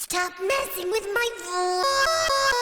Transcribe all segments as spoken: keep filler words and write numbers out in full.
Stop messing with my voice.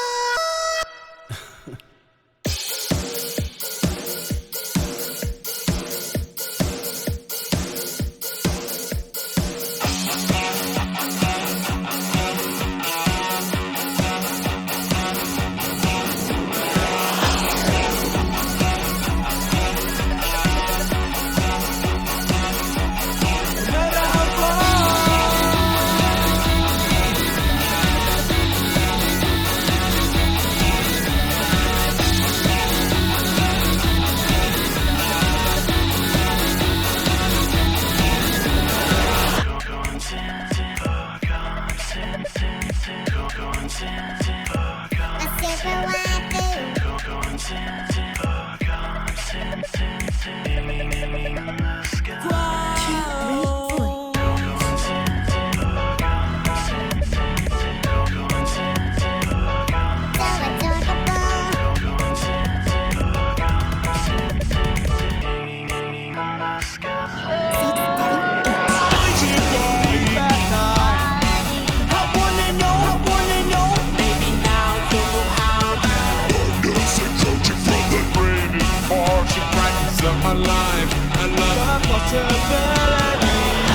My life, I love my possibility.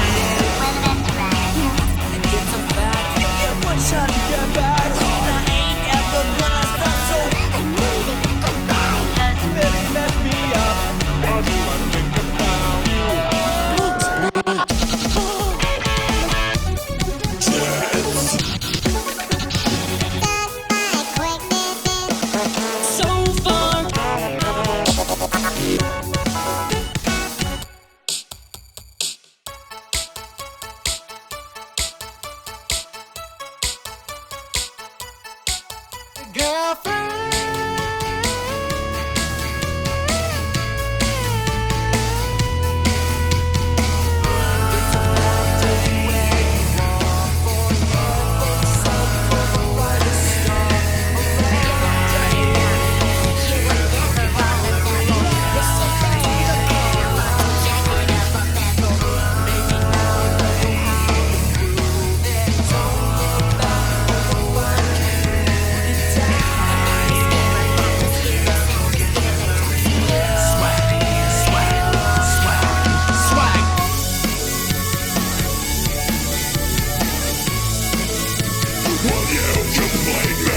It's a fact. You get one shot to get back. I ain't ever gonna stop, so I need it. Goodbye. Really mess me up. Why do I think about you? So fun. Girlfriend, will you complain?